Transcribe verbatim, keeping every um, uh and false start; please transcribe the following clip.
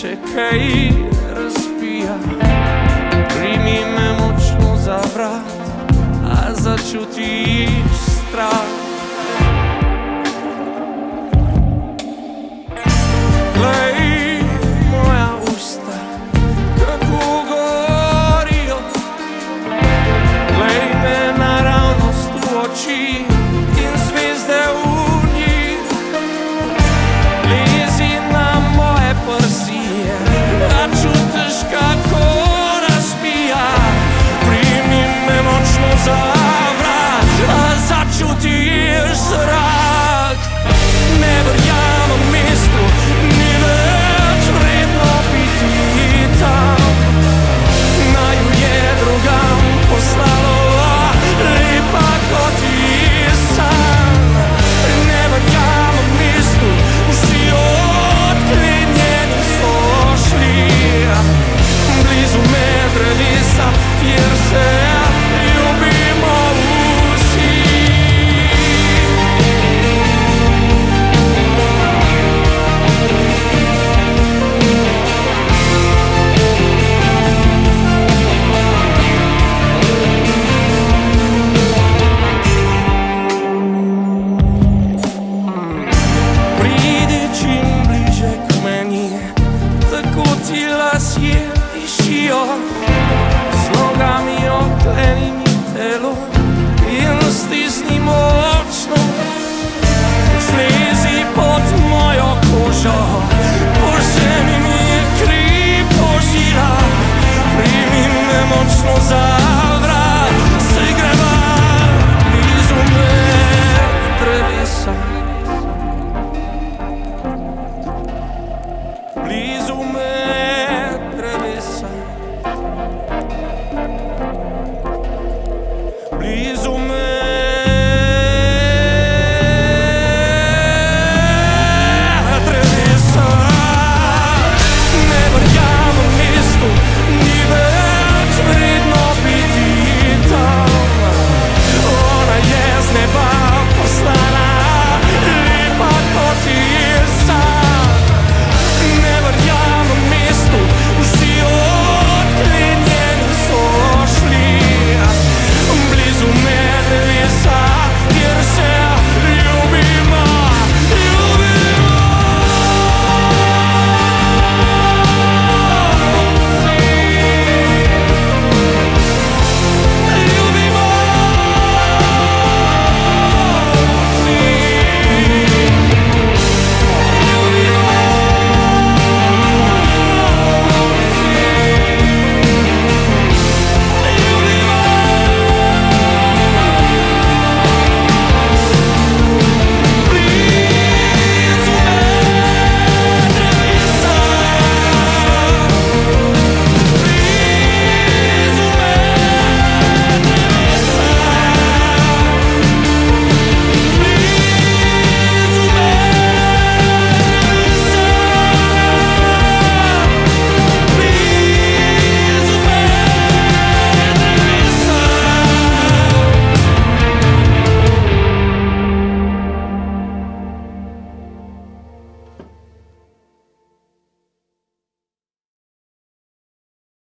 še kaj razpija. Primi me močno za vrat, a začutiš strah. Glej moja usta, kako gorijo. Glej me naravnost v oči in zvezde v njih. Lezi na moje prsi, a čutiš, kako razbija. Primi me močno za vrat, a začutiš zrak. Ne verjamem mestu, ni več vredno biti tam. Naju je drugam poslalo, lepa kot ti sam. Ne verjamem mestu, vsi odklenjeni so šli. Blizu me drevesa, kjer se ljubimo vsi. Pridi čim bliže k meni, tako ti lasje dišijo. Z nogami oklenimi telo in stisni močno. Zlezi pod mojo kožo.